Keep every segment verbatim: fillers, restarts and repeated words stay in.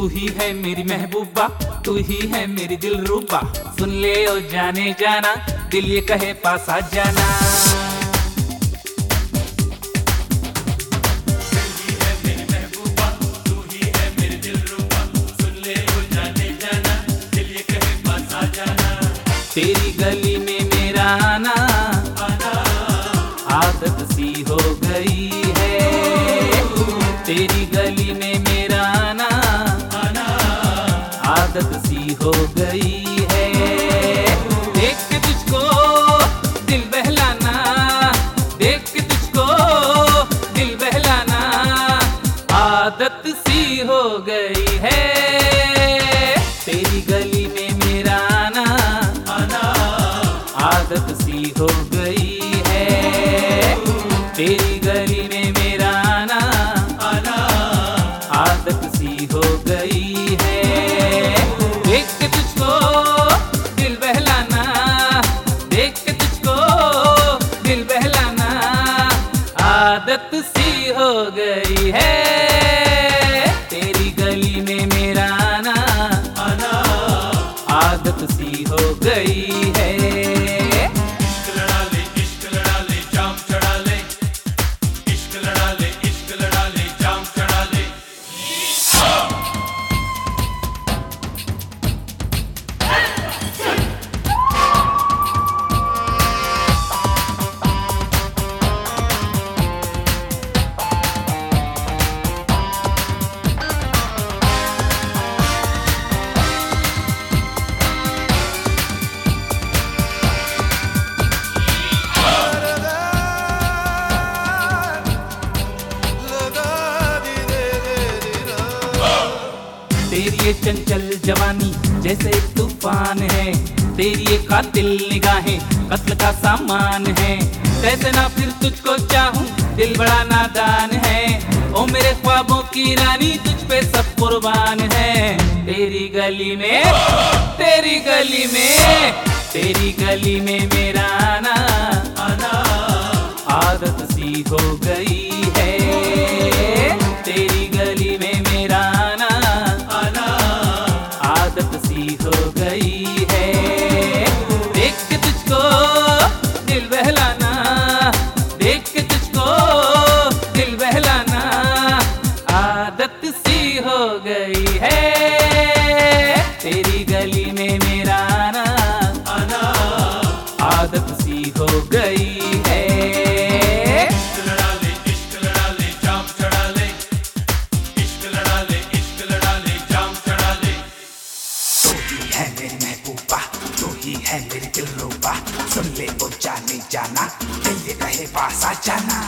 तू ही है मेरी महबूबा, तू ही है मेरी दिलरुबा। सुन ले ओ जाने जाना, दिल ये कहे पास आ जाना। तेरी गली में मेरा आना आदत सी हो गई है। तेरी गली में मेरा आना आदत सी हो गई है। देख के तुझको दिल बहलाना, देख के तुझको दिल बहलाना आदत सी हो गई है। तेरी गली में मेरा आना आदत सी हो गई है। तेरी गली में मेरा आना आदत सी हो गई है। देख के तुझको दिल बहलाना, देख के तुझको दिल बहलाना आदत सी हो गई है। तेरी गली में मेरा आना आदत सी हो गई है। तेरी ये चंचल जवानी जैसे एक तूफान है। तेरी ये कातिल निगाहें कत्ल का सामान है। कैसे ना फिर तुझको चाहूं, दिल बड़ा नादान है। ओ मेरे ख्वाबों की रानी तुझ पे सब कुर्बान है। तेरी गली में, तेरी गली में, तेरी गली में मेरा आना आदत सी हो गई है। तेरी गली में मेरा आना आदत सी हो गई है। देख के तुझको दिल बहलाना, देख के तुझको दिल बहलाना आदत सी हो गई है। तेरी गली में मेरा आना आदत सी हो गई है। है मेरी दिलरुबा, सुन ले वो जाने जाना, दिल ये कहे पास आ जाना।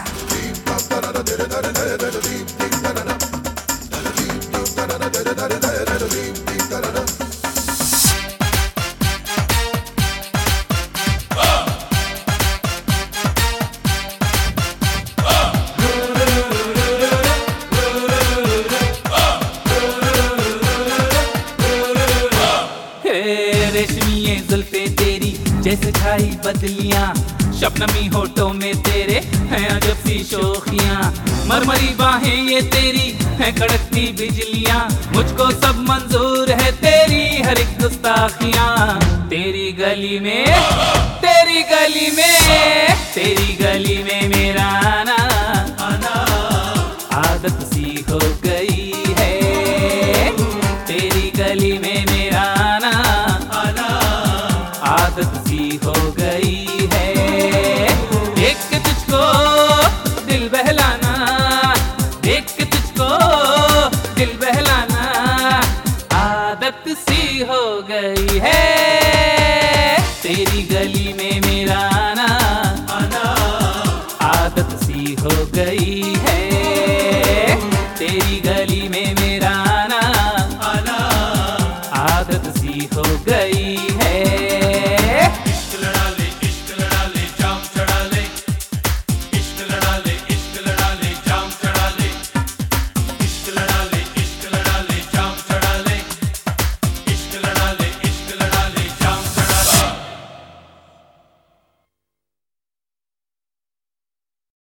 रेशमी ये जुल्फे तेरी जैसे छाई बदलियां, शबनमी होठों में तेरे हैं अजब सी शोखियां। मरमरी बाहें ये तेरी हैं कड़कती बिजलियां, मुझको सब मंजूर है तेरी हर एक गुस्ताखियां। तेरी गली में, तेरी गली में, तेरी गली में मेरा आना आदत सी हो गई है। तेरी गली में मेरा आना आदत सी हो गई है। देख के तुझको दिल बहलाना, देख के तुझको दिल बहलाना आदत सी हो गई है। तेरी गली में मेरा आना आदत सी हो गई है। तेरी गली में मेरा आना आदत सी हो गई।